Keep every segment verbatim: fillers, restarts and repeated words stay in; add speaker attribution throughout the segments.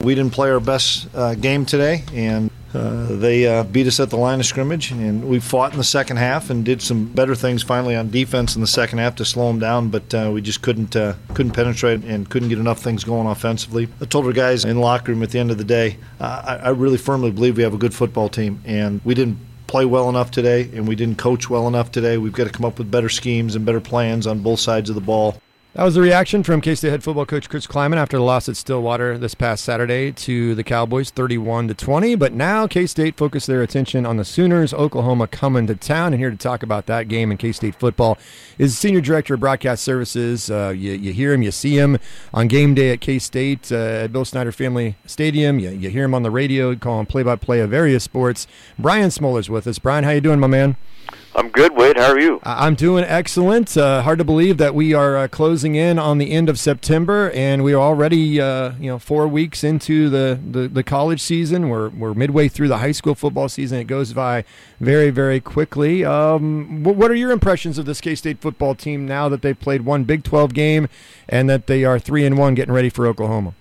Speaker 1: We didn't play our best uh, game today, and uh, they uh, beat us at the line of scrimmage, and we fought in the second half and did some better things finally on defense in the second half to slow them down, but uh, we just couldn't uh, couldn't penetrate and couldn't get enough things going offensively. I told our guys in the locker room at the end of the day, uh, I, I really firmly believe we have a good football team, and we didn't play well enough today, and we didn't coach well enough today. We've got to come up with better schemes and better plans on both sides of the ball.
Speaker 2: That was the reaction from K-State head football coach Chris Klieman after the loss at Stillwater this past Saturday to the Cowboys, thirty-one to twenty. But now K-State focused their attention on the Sooners, Oklahoma coming to town. And here to talk about that game in K-State football is Senior Director of Broadcast Services. Uh, you, you hear him, you see him on game day at K-State uh, at Bill Snyder Family Stadium. You, you hear him on the radio, call him play-by-play of various sports. Brian Smoller's with us. Brian, how you doing, my man?
Speaker 3: I'm good, Wade. How are you?
Speaker 2: I'm doing excellent. Uh, hard to believe that we are uh, closing in on the end of September, and we are already, uh, you know, four weeks into the, the, the college season. We're we're midway through the high school football season. It goes by very, very quickly. Um, what are your impressions of this K-State football team now that they've played one Big twelve game and that they are three and one, getting ready for Oklahoma?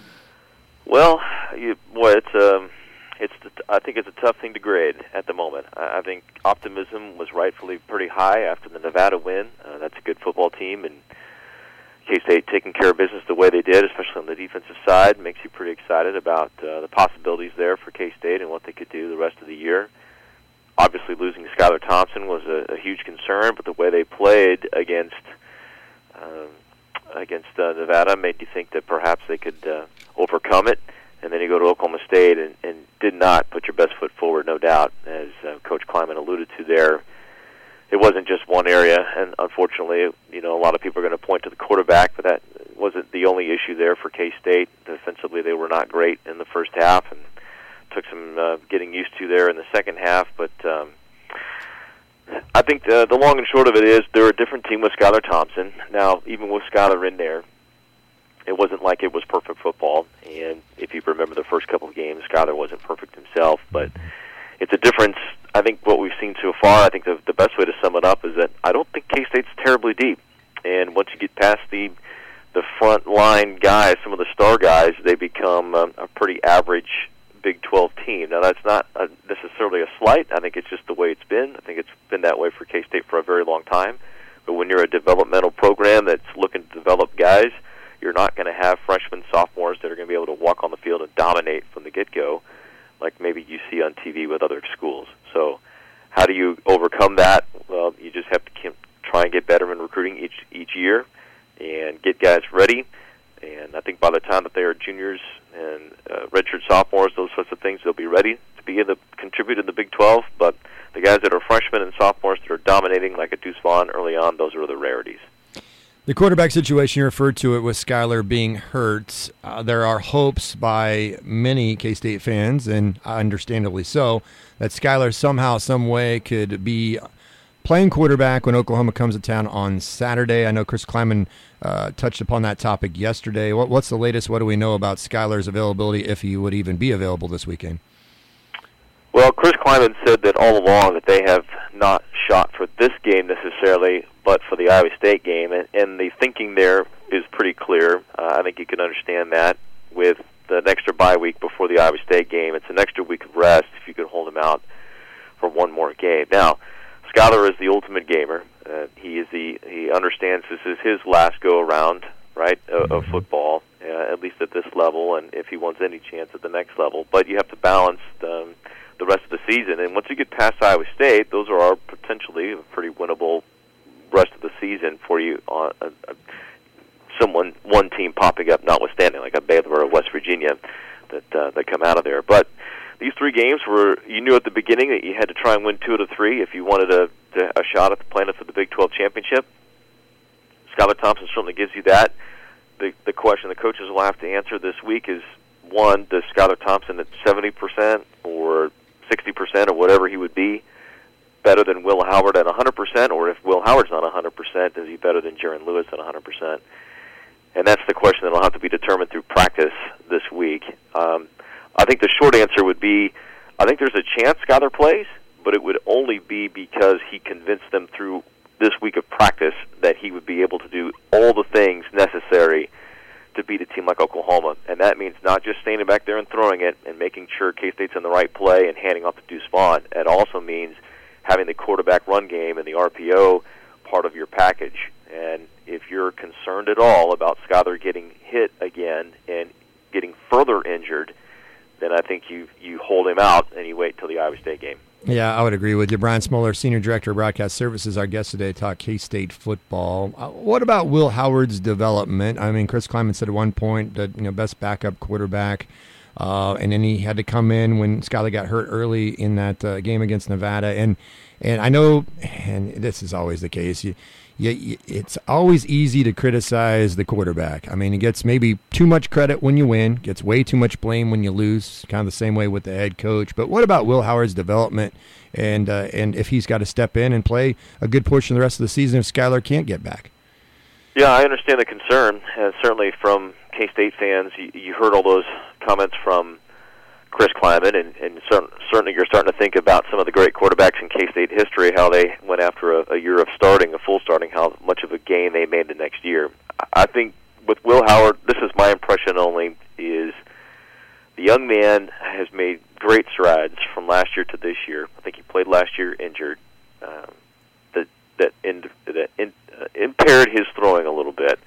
Speaker 3: Well, you, boy, it's um. It's. I think it's a tough thing to grade at the moment. I think optimism was rightfully pretty high after the Nevada win. Uh, that's a good football team, and K-State taking care of business the way they did, especially on the defensive side, makes you pretty excited about uh, the possibilities there for K-State and what they could do the rest of the year. Obviously, losing Skylar Thompson was a, a huge concern, but the way they played against um, against uh, Nevada made you think that perhaps they could uh, overcome it. And then you go to Oklahoma State and, and did not put your best foot forward, no doubt, as uh, Coach Klieman alluded to there. It wasn't just one area, and unfortunately, you know, a lot of people are going to point to the quarterback, but that wasn't the only issue there for K-State. Defensively, they were not great in the first half, and took some uh, getting used to there in the second half. But um, I think the, the long and short of it is they're a different team with Skylar Thompson. Now, even with Skylar in there, it wasn't like it was perfect football, and if you remember the first couple of games, Skylar wasn't perfect himself, but it's a difference. I think what we've seen so far, I think the, the best way to sum it up is that I don't think K-State's terribly deep, and once you get past the the front line guys, some of the star guys, they become um, a pretty average Big twelve team. Now, that's not a, necessarily a slight. I think it's just the way it's been. I think it's been that way for K-State for a very long time, but when you're a developmental program that's looking to develop guys, you're not going to have freshmen, sophomores that are going to be able to walk on the field and dominate from the get-go like maybe you see on T V with other schools. So how do you overcome that? Well, you just have to keep, try and get better in recruiting each each year and get guys ready. And I think by the time that they are juniors and uh, redshirt sophomores, those sorts of things, they'll be ready to begin to contribute in the Big twelve. But the guys that are freshmen and sophomores that are dominating like a Deuce Vaughn early on, those are the rarities.
Speaker 2: The quarterback situation, you referred to it with Skylar being hurt. Uh, there are hopes by many K-State fans, and understandably so, that Skylar somehow, some way could be playing quarterback when Oklahoma comes to town on Saturday. I know Chris Klieman uh, touched upon that topic yesterday. What, what's the latest? What do we know about Skylar's availability, if he would even be available this weekend?
Speaker 3: Well, Chris Klieman said that all along that they have not shot for this game necessarily, but for the Iowa State game, and, and the thinking there is pretty clear. Uh, I think you can understand that with the extra bye week before the Iowa State game. It's an extra week of rest if you could hold him out for one more game. Now, Skylar is the ultimate gamer. Uh, he is the he understands this is his last go around, right, of, of football, uh, at least at this level, and if he wants any chance at the next level. But you have to balance um, the rest of the season, and once you get past Iowa State, those are potentially a pretty winnable rest of the season for you on uh, uh, someone one team popping up, notwithstanding like a Baylor or West Virginia that uh, that come out of there. But these three games were, you knew at the beginning that you had to try and win two out of three if you wanted a, a shot at the plaintiff for the Big twelve championship. Skylar Thompson certainly gives you that. The the question the coaches will have to answer this week is, one, does Skylar Thompson at seventy percent or sixty percent or whatever he would be better than Will Howard at one hundred percent, or if Will Howard's not one hundred percent, is he better than Jaron Lewis at one hundred percent? And that's the question that will have to be determined through practice this week. Um, I think the short answer would be, I think there's a chance Skylar plays, but it would only be because he convinced them through this week of practice that he would be able to do all the things necessary to beat a team like Oklahoma, and that means not just standing back there and throwing it and making sure K-State's in the right play and handing off to Deuce Vaughn. It also means having the quarterback run game and the R P O part of your package. And if you're concerned at all about Schuyler getting hit again and getting further injured, then I think you you hold him out and you wait till the Iowa State game.
Speaker 2: Yeah, I would agree with you. Brian Smoller, Senior Director of Broadcast Services, our guest today to talk K-State football. Uh, what about Will Howard's development? I mean, Chris Klieman said at one point that, you know, best backup quarterback, uh, and then he had to come in when Schuyler got hurt early in that uh, game against Nevada. And and I know, and this is always the case, you, you, it's always easy to criticize the quarterback. I mean, he gets maybe too much credit when you win, gets way too much blame when you lose, kind of the same way with the head coach. But what about Will Howard's development and uh, and if he's got to step in and play a good portion of the rest of the season if Schuyler can't get back?
Speaker 3: Yeah, I understand the concern, uh, certainly from K-State fans. You, you heard all those comments from Chris Klieman, and, and certainly you're starting to think about some of the great quarterbacks in K-State history, how they went after a, a year of starting, a full starting, how much of a gain they made the next year. I think with Will Howard, this is my impression only, is the young man has made great strides from last year to this year. I think he played last year injured. Um, that that, in, that in, uh, impaired his throwing a little bit.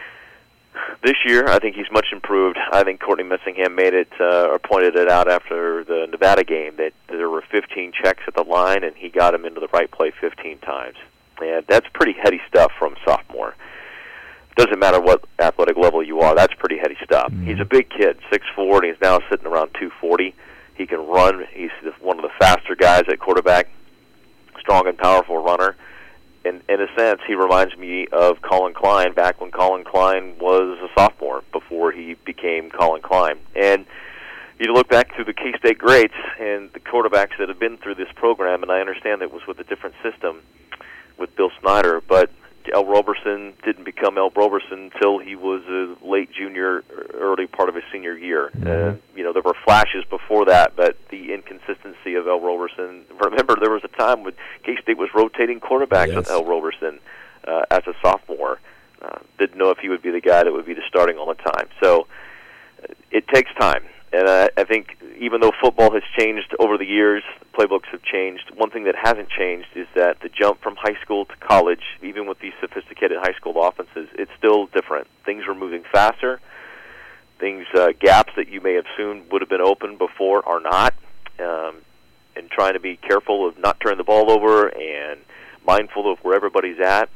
Speaker 3: This year, I think he's much improved. I think Courtney Messingham made it uh, or pointed it out after the Nevada game that there were fifteen checks at the line, and he got him into the right play fifteen times. And that's pretty heady stuff from a sophomore. Doesn't matter what athletic level you are, that's pretty heady stuff. Mm-hmm. He's a big kid, six foot four, and he's now sitting around two forty. He can run. He's one of the faster guys at quarterback, strong and powerful runner. In, in a sense, he reminds me of Colin Klein back when Colin Klein was a sophomore before he became Colin Klein. And you look back through the K-State greats and the quarterbacks that have been through this program, and I understand it was with a different system with Bill Snyder, but El Roberson didn't become El Roberson until he was a late junior, early part of his senior year. Mm-hmm. Uh, you know, there were flashes before that, but the inconsistency of El Roberson. Remember, there was a time when K-State was rotating quarterbacks yes. with El Roberson uh, as a sophomore. Uh, didn't know if he would be the guy that would be the starting all the time. So uh, it takes time. And I, I think even though football has changed over the years, playbooks have changed, one thing that hasn't changed is that the jump from high school to college, even with these sophisticated high school offenses, it's still different. Things are moving faster. Things, uh, gaps that you may have assumed would have been open before are not. Um, and trying to be careful of not turning the ball over and mindful of where everybody's at.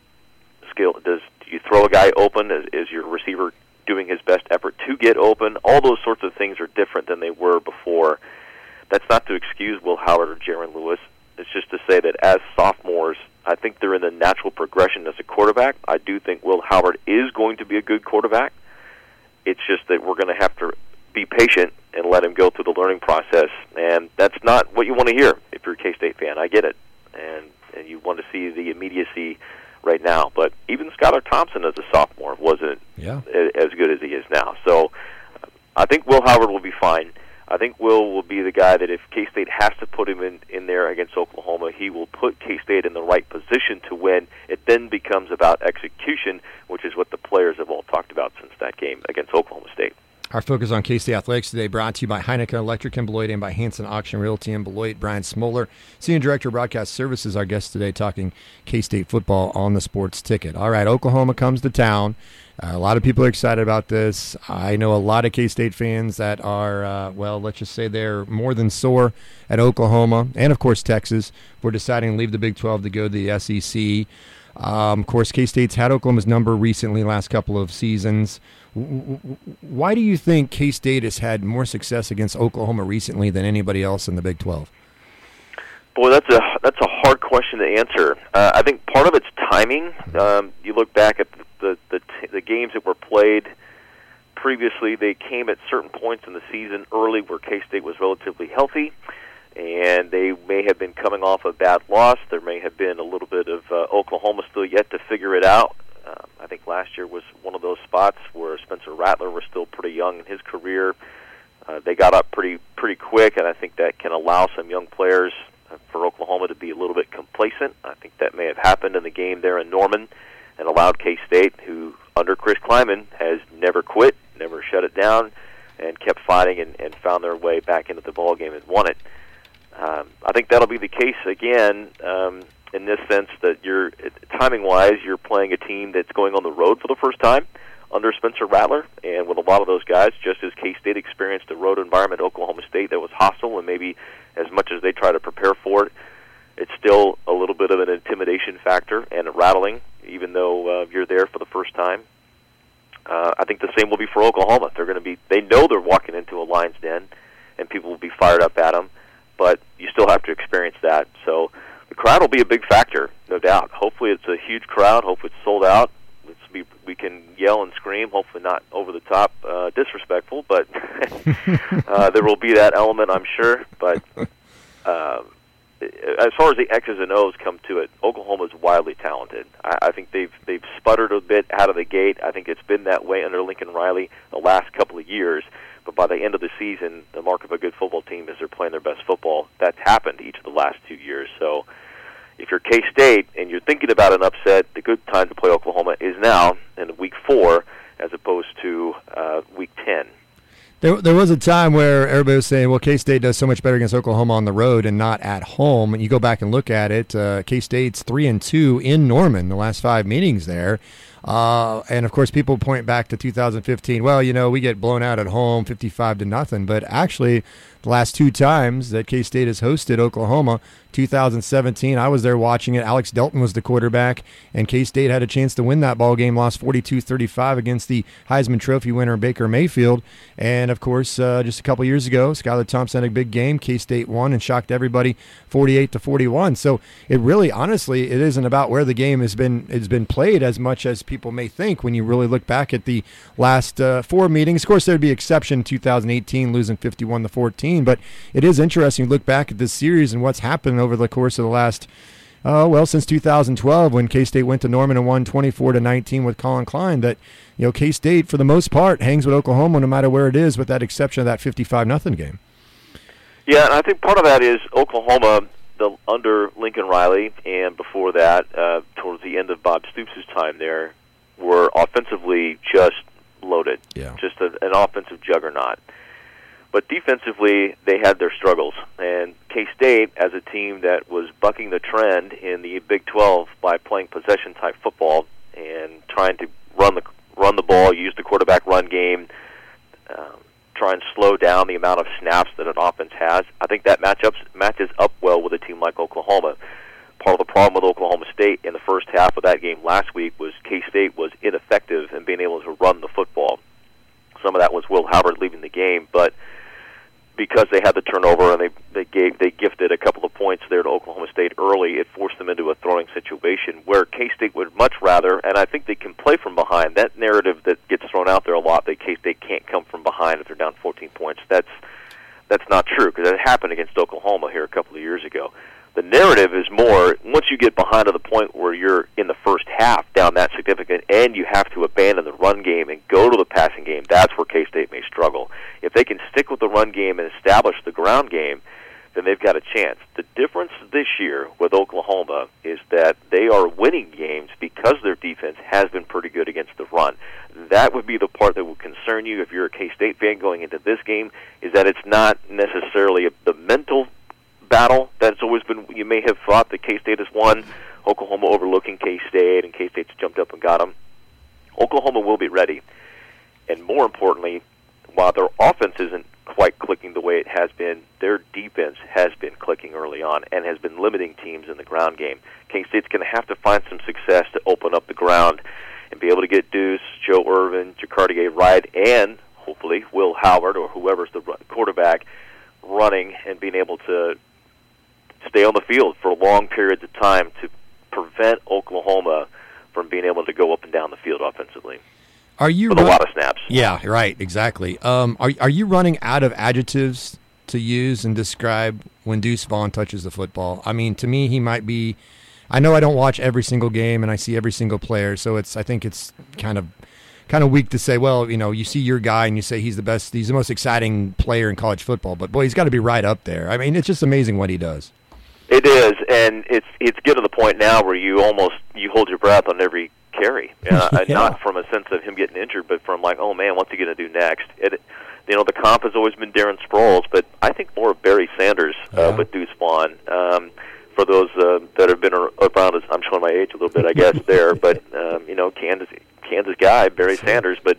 Speaker 3: Skill, does do you throw a guy open? Is, is your receiver doing his best effort to get open? All those sorts of things are different than they were before. That's not to excuse Will Howard or Jaron Lewis. It's just to say that as sophomores, I think they're in the natural progression as a quarterback. I do think Will Howard is going to be a good quarterback. It's just that we're going to have to be patient and let him go through the learning process. And that's not what you want to hear if you're a K-State fan. I get it. And, and you want to see the immediacy right now. But even Skylar Thompson as a sophomore wasn't yeah. as good as he is now. So uh, I think Will Howard will be fine. I think Will will be the guy that if K-State has to put him in, in there against Oklahoma, he will put K-State in the right position to win. It then becomes about execution, which is what the players have all talked about since that game against Oklahoma State.
Speaker 2: Our focus on K-State Athletics today brought to you by Heineken Electric in Beloit and by Hanson Auction Realty in Beloit. Brian Smoller, Senior Director of Broadcast Services, our guest today talking K-State football on the Sports Ticket. All right, Oklahoma comes to town. Uh, a lot of people are excited about this. I know a lot of K-State fans that are, uh, well, let's just say they're more than sore at Oklahoma and, of course, Texas for deciding to leave the Big twelve to go to the S E C. Um, of course, K-State's had Oklahoma's number recently, last couple of seasons. Why do you think K-State has had more success against Oklahoma recently than anybody else in the Big twelve?
Speaker 3: Boy, that's a that's a hard question to answer. Uh, I think part of it's timing. Um, you look back at the the, the, t- the games that were played previously, they came at certain points in the season early where K-State was relatively healthy, and they may have been coming off a bad loss. There may have been a little bit of uh, Oklahoma still yet to figure it out. Um, I think last year was one of those spots where Spencer Rattler was still pretty young in his career. Uh, they got up pretty pretty quick, and I think that can allow some young players uh, for Oklahoma to be a little bit complacent. I think that may have happened in the game there in Norman. and allowed K-State, who under Chris Kleiman has never quit, never shut it down, and kept fighting and, and found their way back into the ball game and won it. Um, I think that'll be the case again um, in this sense that you're timing-wise, you're playing a team that's going on the road for the first time under Spencer Rattler, and with a lot of those guys, just as K-State experienced a road environment at Oklahoma State that was hostile, and maybe as much as they try to prepare for it, it's still a little bit of an intimidation factor and a rattling, even though uh, you're there for the first time. Uh, I think the same will be for Oklahoma. They're going to be, they know they're walking into a lion's den, and people will be fired up at them, but you still have to experience that. So the crowd will be a big factor, no doubt. Hopefully it's a huge crowd. Hopefully it's sold out. Let's be, we can yell and scream, hopefully not over the top uh, disrespectful, but uh, there will be that element, I'm sure. But uh, as far as the X's and O's come to it, Oklahoma is wildly talented. I, I think they've they've sputtered a bit out of the gate. I think it's been that way under Lincoln Riley the last couple of years. But by the end of the season, the mark of a good football team is they're playing their best football. That's happened each of the last two years. So if you're K-State and you're thinking about an upset, the good time to play Oklahoma is now in week four as opposed to uh, week ten.
Speaker 2: There, there was a time where everybody was saying, well, K-State does so much better against Oklahoma on the road and not at home. And you go back and look at it, uh, K-State's three and two in Norman the last five meetings there. Uh, and, of course, people point back to two thousand fifteen. Well, you know, we get blown out at home fifty-five to nothing. But actually, the last two times that K-State has hosted Oklahoma, two thousand seventeen, I was there watching it. Alex Delton was the quarterback, and K-State had a chance to win that ball game, lost forty-two thirty-five against the Heisman Trophy winner Baker Mayfield. And, of course, uh, just a couple years ago, Skylar Thompson had a big game. K-State won and shocked everybody forty-eight to forty-one. So it really, honestly, it isn't about where the game has been has been played as much as people may think when you really look back at the last uh, four meetings. Of course, there would be exception two thousand eighteen, losing fifty-one to fourteen. But it is interesting to look back at this series and what's happened over the course of the last, uh, well, since two thousand twelve when K-State went to Norman and won twenty-four to nineteen with Colin Klein, that, you know, K-State, for the most part, hangs with Oklahoma no matter where it is, with that exception of that fifty-five nothing game.
Speaker 3: Yeah, and I think part of that is Oklahoma, the, under Lincoln Riley, and before that, uh, towards the end of Bob Stoops' time there, were offensively just loaded,
Speaker 2: yeah.
Speaker 3: just a, an offensive juggernaut. But defensively, they had their struggles. And K-State, as a team that was bucking the trend in the Big twelve by playing possession-type football and trying to run the run the ball, use the quarterback run game, um, try and slow down the amount of snaps that an offense has, I think that matchups matches up well with a team like Oklahoma. Part of the problem with Oklahoma State in the first half of that game last week was K-State was ineffective in being able to run the football. Some of that was Will Howard leaving the game, but because they had the turnover and they they gave they gifted a couple of points there to Oklahoma State early, it forced them into a throwing situation where K-State would much rather, and I think they can play from behind. That narrative that gets thrown out there a lot, that K-State can't come from behind if they're down fourteen points, that's that's not true, because it happened against Oklahoma here a couple of years ago. The narrative is more, once you get behind to the point where you're in the first half down that significant and you have to abandon the run game and go to the passing game, that's where K-State may struggle. If they can stick with the run game and establish the ground game, then they've got a chance. The difference this year with Oklahoma is that they are winning games because their defense has been pretty good against the run. That would be the part that would concern you if you're a K-State fan going into this game, is that it's not necessarily a, the mental battle that's always been, you may have thought that K-State has won, Oklahoma overlooking K-State, and K-State's jumped up and got them. Oklahoma will be ready. And more importantly, while their offense isn't quite clicking the way it has been, their defense has been clicking early on and has been limiting teams in the ground game. K-State's going to have to find some success to open up the ground and be able to get Deuce, Joe Irvin, Jacardier Wright, and hopefully Will Howard or whoever's the quarterback running and being able to stay on the field for long periods of time to prevent Oklahoma from being able to go up and down the field offensively.
Speaker 2: Are you
Speaker 3: with
Speaker 2: run-
Speaker 3: a lot of snaps?
Speaker 2: Yeah, right, exactly. Um, are are you running out of adjectives to use and describe when Deuce Vaughn touches the football? I mean, to me, he might be. I know I don't watch every single game and I see every single player, so it's. I think it's kind of. kind of weak to say, well, you know, you see your guy and you say he's the best, he's the most exciting player in college football, but boy, he's got to be right up there. I mean, it's just amazing what he does.
Speaker 3: It is, and it's it's getting to the point now where you almost you hold your breath on every carry. Uh,
Speaker 2: yeah.
Speaker 3: Not from a sense of him getting injured, but from like, oh man, what's he going to do next? It, you know, the comp has always been Darren Sproles, but I think more of Barry Sanders uh,
Speaker 2: yeah.
Speaker 3: with Deuce Vaughn. Um, for those uh, that have been around, I'm showing my age a little bit, I guess, there. But, um, you know, Kansas Kansas guy, Barry sure. Sanders. But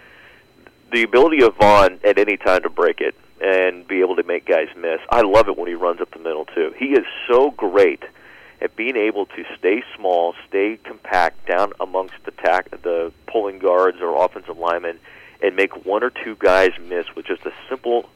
Speaker 3: the ability of Vaughn at any time to break it and be able to make guys miss, I love it when he runs up the middle, too. He is so great at being able to stay small, stay compact down amongst the, tack, the pulling guards or offensive linemen and make one or two guys miss with just a simple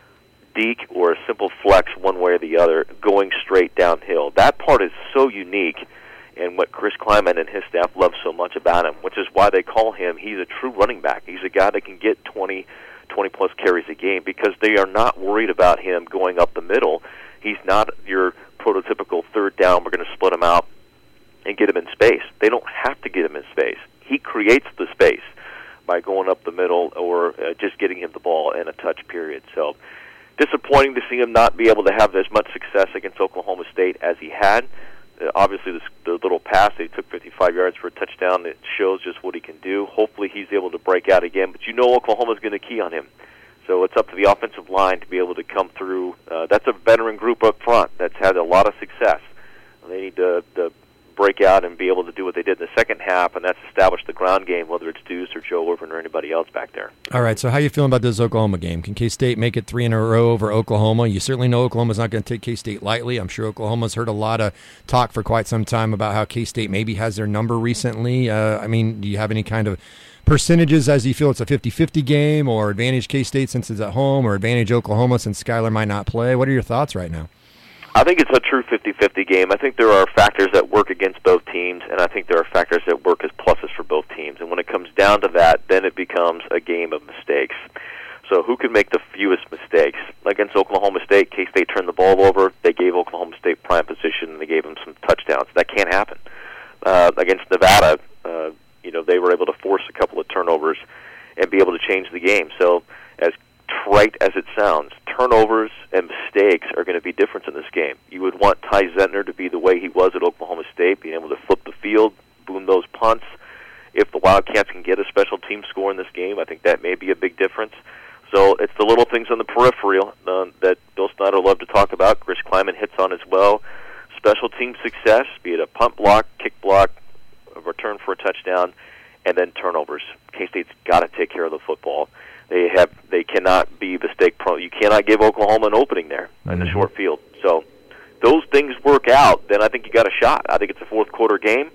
Speaker 3: deke or a simple flex one way or the other going straight downhill. That part is so unique and what Chris Kleiman and his staff love so much about him, which is why they call him, he's a true running back. He's a guy that can get twenty, twenty-plus carries a game because they are not worried about him going up the middle. He's not your prototypical third down, we're going to split him out and get him in space. They don't have to get him in space. He creates the space by going up the middle or uh, just getting him the ball in a touch period. So disappointing to see him not be able to have as much success against Oklahoma State as he had. Uh, obviously, this, the little pass, they took fifty-five yards for a touchdown. It shows just what he can do. Hopefully he's able to break out again. But you know Oklahoma's going to key on him. So it's up to the offensive line to be able to come through. Uh, that's a veteran group up front that's had a lot of success. They need to, to break out and be able to do what they did in the second half, and that's establish the ground game, whether it's Deuce or Joe Irvin or anybody else back there.
Speaker 2: All right, so how are you feeling about this Oklahoma game? Can K-State make it three in a row over Oklahoma? You certainly know Oklahoma's not going to take K-State lightly. I'm sure Oklahoma's heard a lot of talk for quite some time about how K-State maybe has their number recently. Uh, I mean, do you have any kind of percentages as you feel it's a fifty-fifty game, or advantage K-State since it's at home, or advantage Oklahoma since Skylar might not play? What are your thoughts right now?
Speaker 3: I think it's a true fifty-fifty game. I think there are factors that work against both teams, and I think there are factors that work as pluses for both teams. And when it comes down to that, then it becomes a game of mistakes. So who can make the fewest mistakes? Against Oklahoma State, K-State turned the ball over. They gave Oklahoma State prime position, and they gave them some touchdowns. That can't happen. Uh, against Nevada, uh, you know, they were able to force a couple of turnovers and be able to change the game. So as trite as it sounds, turnovers and mistakes are going to be different in this game. You would want Ty Zentner to be the way he was at Oklahoma State, being able to flip the field, boom those punts. If the Wildcats can get a special team score in this game, I think that may be a big difference. So it's the little things on the peripheral uh, that Bill Snyder loved to talk about. Chris Kleiman hits on as well. Special team success, be it a punt block, kick block, a return for a touchdown, and then turnovers. K-State's got to take care of the football. They have. They cannot be mistake prone. You cannot give Oklahoma an opening there mm-hmm. in the short field. So those things work out, then I think you got a shot. I think it's a fourth quarter game.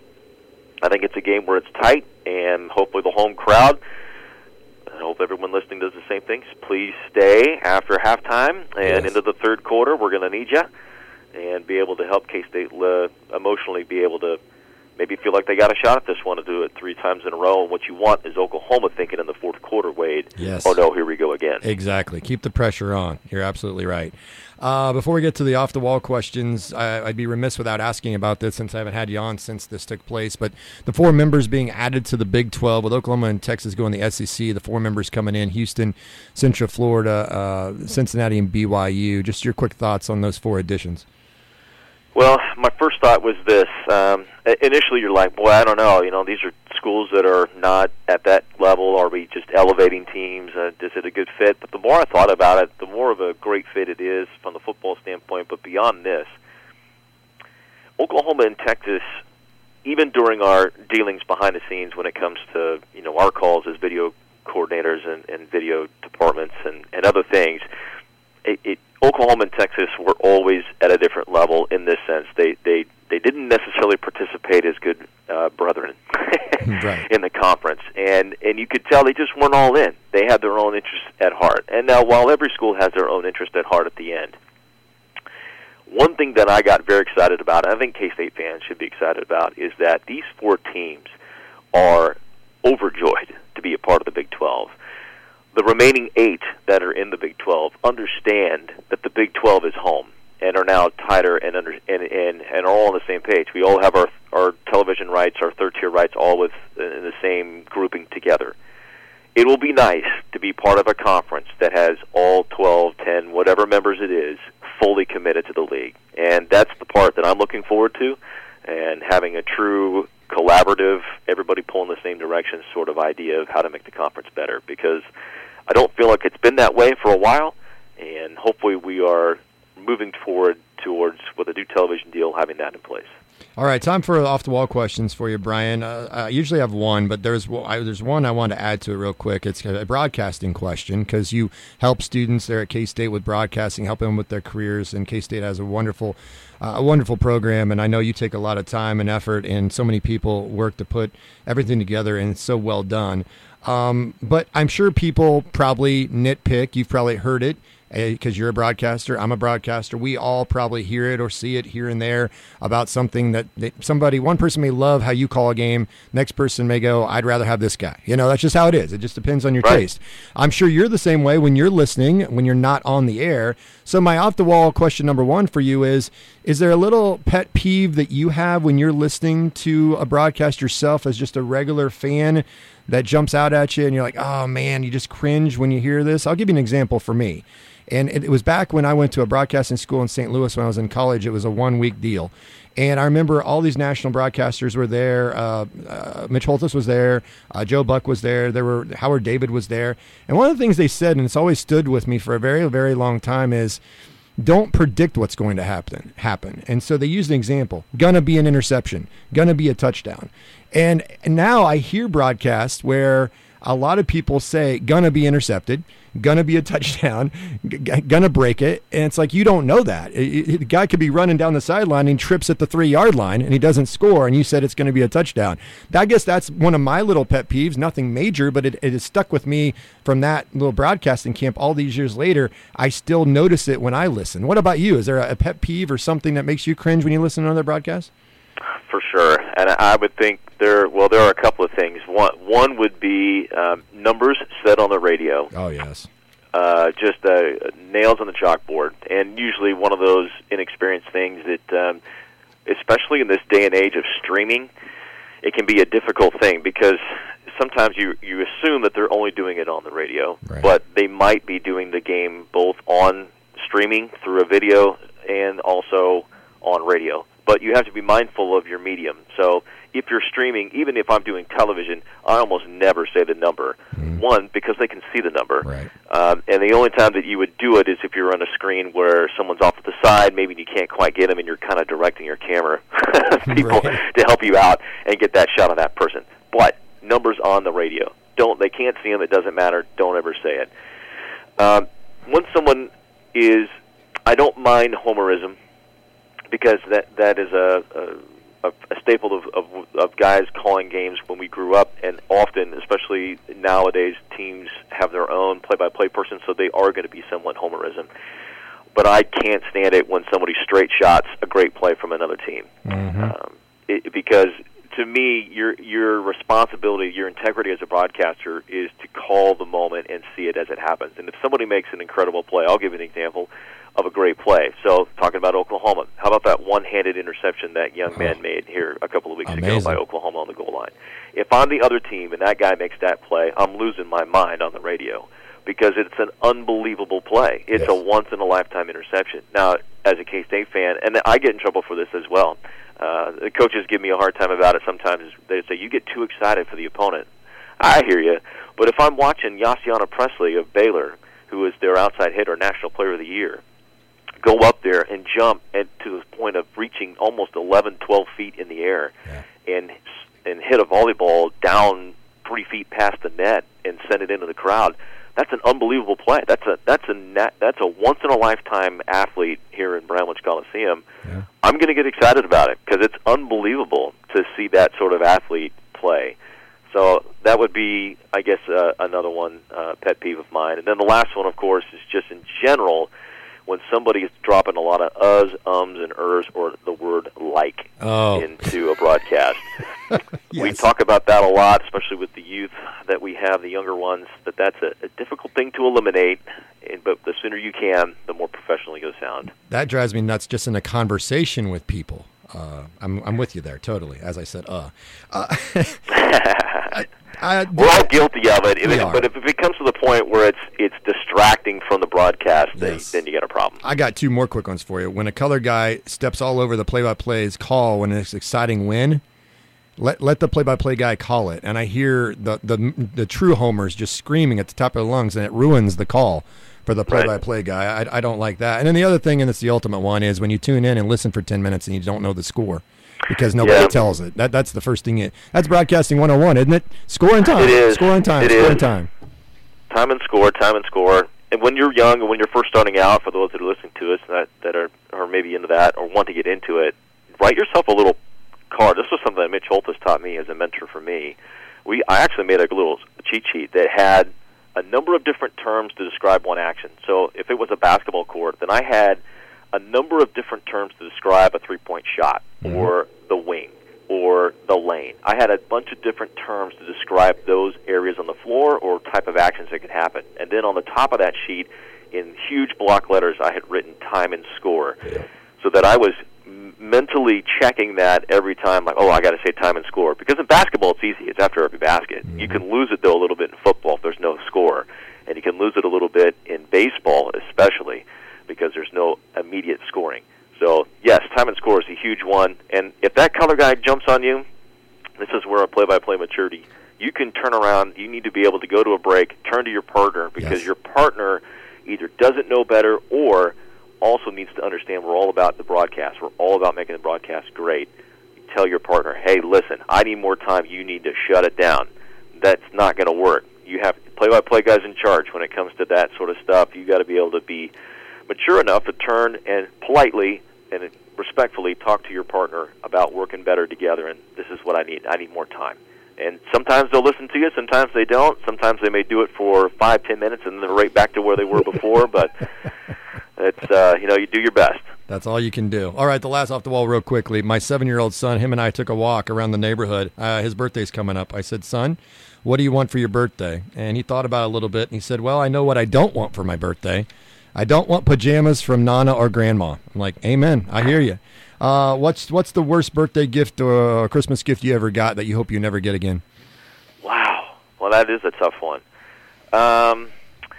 Speaker 3: I think it's a game where it's tight, and hopefully the home crowd, I hope everyone listening does the same thing. Please stay after halftime and yes. into the third quarter. We're going to need you, and be able to help K-State uh, emotionally be able to maybe feel like they got a shot at this one to do it three times in a row. And what you want is Oklahoma thinking in the fourth quarter, Wade,
Speaker 2: yes.
Speaker 3: oh, no, here we go again.
Speaker 2: Exactly. Keep the pressure on. You're absolutely right. Uh, before we get to the off-the-wall questions, I, I'd be remiss without asking about this since I haven't had you on since this took place. But the four members being added to the Big twelve, with Oklahoma and Texas going the S E C, the four members coming in, Houston, Central Florida, uh, Cincinnati, and B Y U. Just your quick thoughts on those four additions.
Speaker 3: Well, my first thought was this. Um, initially, you're like, boy, I don't know. You know, these are schools that are not at that level. Are we just elevating teams? Uh, is it a good fit? But the more I thought about it, the more of a great fit it is from the football standpoint. But beyond this, Oklahoma and Texas, even during our dealings behind the scenes when it comes to, you know, our calls as video coordinators and, and video departments and, and other things, it, it Oklahoma and Texas were always at a different level in this sense. They they, they didn't necessarily participate as good uh, brethren
Speaker 2: right.
Speaker 3: in the conference, and and you could tell they just weren't all in. They had their own interests at heart. And now, while every school has their own interest at heart at the end, one thing that I got very excited about, and I think K-State fans should be excited about, is that these four teams are overjoyed to be a part of the Big twelve. The remaining eight that are in the Big twelve understand that the Big twelve is home and are now tighter and under and, and, and are all on the same page. We all have our our television rights, our third-tier rights, all with in the same grouping together. It will be nice to be part of a conference that has all twelve, ten, whatever members it is, fully committed to the league. And that's the part that I'm looking forward to, and having a true collaborative, everybody everybody pulling the same direction sort of idea of how to make the conference better, because I don't feel like it's been that way for a while, and hopefully we are moving forward towards, with a new television deal, having that in place.
Speaker 2: All right, time for off-the-wall questions for you, Brian. Uh, I usually have one, but there's I, there's one I want to add to it real quick. It's a broadcasting question, because you help students there at K-State with broadcasting, help them with their careers, and K-State has a wonderful uh, a wonderful program, and I know you take a lot of time and effort, and so many people work to put everything together, and it's so well done. Um, but I'm sure people probably nitpick. You've probably heard it, because you're a broadcaster, I'm a broadcaster. We all probably hear it or see it here and there about something that they, somebody, one person may love how you call a game. Next person may go, I'd rather have this guy. You know, that's just how it is. It just depends on your
Speaker 3: right.
Speaker 2: taste. I'm sure you're the same way when you're listening, when you're not on the air. So my off-the-wall question number one for you is, is there a little pet peeve that you have when you're listening to a broadcast yourself as just a regular fan that jumps out at you and you're like, oh, man, you just cringe when you hear this? I'll give you an example for me. And it was back when I went to a broadcasting school in Saint Louis when I was in college. It was a one-week deal. And I remember all these national broadcasters were there. Uh, uh, Mitch Holthus was there. Uh, Joe Buck was there. There were Howard David was there. And one of the things they said, and it's always stood with me for a very, very long time, is don't predict what's going to happen. happen. And so they used an example. Gonna be an interception. Gonna be a touchdown. And, and now I hear broadcasts where a lot of people say, gonna be intercepted, gonna be a touchdown, g- gonna break it. And it's like, you don't know that. It, it, the guy could be running down the sideline and trips at the three-yard line, and he doesn't score, and you said it's going to be a touchdown. I guess that's one of my little pet peeves, nothing major, but it, it has stuck with me from that little broadcasting camp all these years later. I still notice it when I listen. What about you? Is there a pet peeve or something that makes you cringe when you listen to another broadcast?
Speaker 3: For sure, and I would think there. Well, there are a couple of things. One, one would be um, numbers said on the radio.
Speaker 2: Oh yes,
Speaker 3: uh, just uh, nails on the chalkboard, and usually one of those inexperienced things that, um, especially in this day and age of streaming, it can be a difficult thing because sometimes you you assume that they're only doing it on the radio,
Speaker 2: right.
Speaker 3: but they might be doing the game both on streaming through a video and also on radio. But you have to be mindful of your medium. So if you're streaming, even if I'm doing television, I almost never say the number. Mm-hmm. One, because they can see the number.
Speaker 2: Right.
Speaker 3: Um, and the only time that you would do it is if you're on a screen where someone's off to the side, maybe you can't quite get them, and you're kind of directing your camera people right. to help you out and get that shot of that person. But numbers on the radio. Don't They can't see them. It doesn't matter. Don't ever say it. Um, when someone is, I don't mind homerism, because that that is a a, a staple of, of of guys calling games when we grew up, and often, especially nowadays, teams have their own play-by-play person, so they are going to be somewhat homerism. But I can't stand it when somebody straight shots a great play from another team,
Speaker 2: mm-hmm.
Speaker 3: um, it, because to me, your your responsibility, your integrity as a broadcaster is to call the moment and see it as it happens. And if somebody makes an incredible play, I'll give you an example of a great play. So, talking about Oklahoma, how about that one-handed interception that young man oh. made here a couple of weeks
Speaker 2: Amazing.
Speaker 3: ago by Oklahoma on the goal line? If I'm the other team and that guy makes that play, I'm losing my mind on the radio because it's an unbelievable play. It's
Speaker 2: yes.
Speaker 3: a once-in-a-lifetime interception. Now, as a K-State fan, and I get in trouble for this as well, uh, the coaches give me a hard time about it sometimes. They say, you get too excited for the opponent. I hear you, but if I'm watching Yassiana Presley of Baylor, who is their outside hitter, National Player of the Year, go up there and jump at, to the point of reaching almost eleven, twelve feet in the air
Speaker 2: yeah.
Speaker 3: and and hit a volleyball down three feet past the net and send it into the crowd. That's an unbelievable play. That's a that's a net, that's a once in a lifetime athlete here in Bramlage Coliseum.
Speaker 2: Yeah.
Speaker 3: I'm going to get excited about it because it's unbelievable to see that sort of athlete play. So that would be, I guess, uh, another one uh, pet peeve of mine. And then the last one, of course, is just in general. When somebody is dropping a lot of uhs, ums, and ers, or the word like
Speaker 2: oh.
Speaker 3: into a broadcast.
Speaker 2: yes.
Speaker 3: We talk about that a lot, especially with the youth that we have, the younger ones, that that's a, a difficult thing to eliminate, and, but the sooner you can, the more professional you'll sound.
Speaker 2: That drives me nuts just in a conversation with people. Uh, I'm I'm with you there, totally. As I said, uh. uh I, I,
Speaker 3: We're all guilty of it,
Speaker 2: we
Speaker 3: it
Speaker 2: are.
Speaker 3: But if it comes to the point where it's it's distracting from the broadcast,
Speaker 2: yes.
Speaker 3: then, then you got a problem.
Speaker 2: I got two more quick ones for you. When a color guy steps all over the play-by-play's call when it's an exciting win, Let let the play-by-play guy call it. And I hear the, the the true homers just screaming at the top of their lungs, and it ruins the call for the play-by-play right. guy. I, I don't like that. And then the other thing, and it's the ultimate one, is when you tune in and listen for ten minutes and you don't know the score because nobody yeah. tells it. That That's the first thing. It, that's broadcasting one oh one, isn't it? Score and time.
Speaker 3: It is.
Speaker 2: Score and time.
Speaker 3: It
Speaker 2: score
Speaker 3: is.
Speaker 2: and time.
Speaker 3: Time and score, time and score. And when you're young and when you're first starting out, for those that are listening to us that, that are, are maybe into that or want to get into it, write yourself a little card. This was something that Mitch Holthus taught me as a mentor for me. We I actually made a little cheat sheet that had a number of different terms to describe one action. So if it was a basketball court, then I had a number of different terms to describe a three-point shot mm-hmm. or the wing or the lane. I had a bunch of different terms to describe those areas on the floor or type of actions that could happen. And then on the top of that sheet, in huge block letters, I had written time and score, so that I was mentally checking that every time, like, oh, I got to say time and score. Because in basketball, it's easy. It's after every basket. Mm-hmm. You can lose it, though, a little bit in football if there's no score. And you can lose it a little bit in baseball, especially, because there's no immediate scoring. So, yes, time and score is a huge one. And if that color guy jumps on you, this is where a play-by-play maturity, you can turn around. You need to be able to go to a break, turn to your partner, because yes. your partner either doesn't know better or also needs to understand we're all about the broadcast. We're all about making the broadcast great. You tell your partner, hey, listen, I need more time. You need to shut it down. That's not going to work. You have play-by-play guys in charge when it comes to that sort of stuff. You got to be able to be mature enough to turn and politely and respectfully talk to your partner about working better together, and this is what I need. I need more time. And sometimes they'll listen to you, sometimes they don't. Sometimes they may do it for five, ten minutes, and then they're right back to where they were before, but it's, uh, you know, you do your best.
Speaker 2: That's all you can do. All right, the last off the wall real quickly. My seven-year-old son, him and I took a walk around the neighborhood. Uh, his birthday's coming up. I said, son, what do you want for your birthday? And he thought about it a little bit, and he said, well, I know what I don't want for my birthday. I don't want pajamas from Nana or Grandma. I'm like, amen, I hear you. Uh, what's what's the worst birthday gift or Christmas gift you ever got that you hope you never get again?
Speaker 3: Wow. Well, that is a tough one. Um,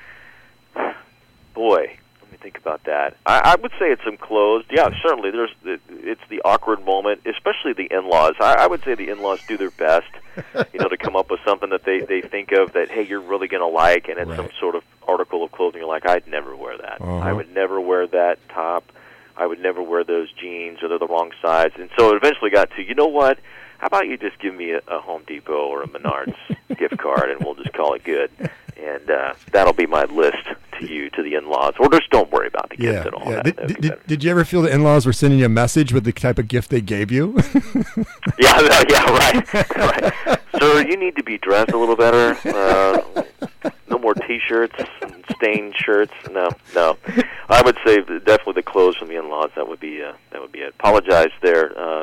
Speaker 3: boy, let me think about that. I, I would say it's some clothes. Yeah, certainly. There's it's the awkward moment, especially the in-laws. I, I would say the in-laws do their best, you know, to come up with something that they, they think of that, hey, you're really going to like, and it's right. some sort of article of clothing. You're like, I'd never wear that. Uh-huh. I would never wear that top. I would never wear those jeans, or they're the wrong size. And so it eventually got to, you know what? How about you just give me a, a Home Depot or a Menards gift card, and we'll just call it good. And uh, that'll be my list to you, to the in-laws. Or just don't worry about the gift
Speaker 2: yeah,
Speaker 3: at all.
Speaker 2: Yeah.
Speaker 3: That,
Speaker 2: did, did, did you ever feel the in-laws were sending you a message with the type of gift they gave you?
Speaker 3: yeah, yeah, right. right. Sir, you need to be dressed a little better. Uh, no more T-shirts and stained shirts. No, no. I would say definitely the clothes from the in-laws. That would be uh, that would be it. Apologize there, uh,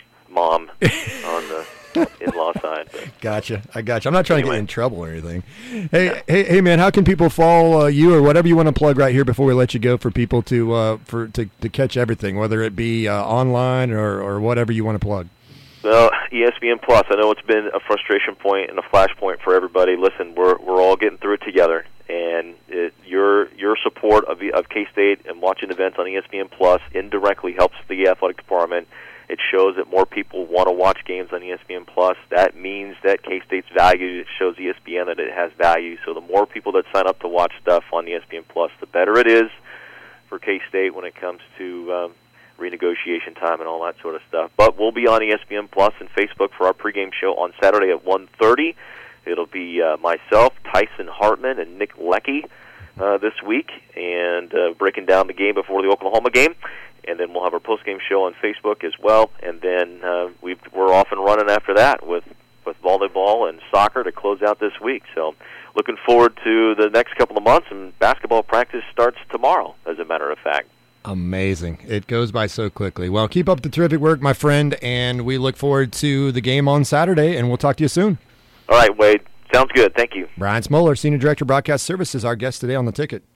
Speaker 3: Mom, on the in-law side. But.
Speaker 2: Gotcha. I gotcha. I'm not trying anyway. to get in trouble or anything. Hey, yeah. hey, hey, man. How can people follow uh, you or whatever you want to plug right here before we let you go for people to uh, for to, to catch everything, whether it be uh, online or, or whatever you want to plug?
Speaker 3: Well, E S P N Plus. I know it's been a frustration point and a flashpoint for everybody. Listen, we're we're all getting through it together, and it, your your support of of K-State and watching events on E S P N Plus indirectly helps the athletic department. It shows that more people want to watch games on E S P N Plus. That means that K-State's valued. It shows E S P N that it has value. So the more people that sign up to watch stuff on E S P N Plus, the better it is for K-State when it comes to um, renegotiation time and all that sort of stuff. But we'll be on E S P N Plus and Facebook for our pregame show on Saturday at one thirty. It'll be uh, myself, Tyson Hartman, and Nick Leckie uh, this week, and uh, breaking down the game before the Oklahoma game. And then we'll have our postgame show on Facebook as well. And then uh, we've, we're off and running after that with, with volleyball and soccer to close out this week. So looking forward to the next couple of months, and basketball practice starts tomorrow, as a matter of fact.
Speaker 2: Amazing. It goes by so quickly. Well, keep up the terrific work, my friend, and we look forward to the game on Saturday, and we'll talk to you soon.
Speaker 3: All right, Wade. Sounds good. Thank you.
Speaker 2: Brian Smoller, Senior Director of Broadcast Services, our guest today on The Ticket.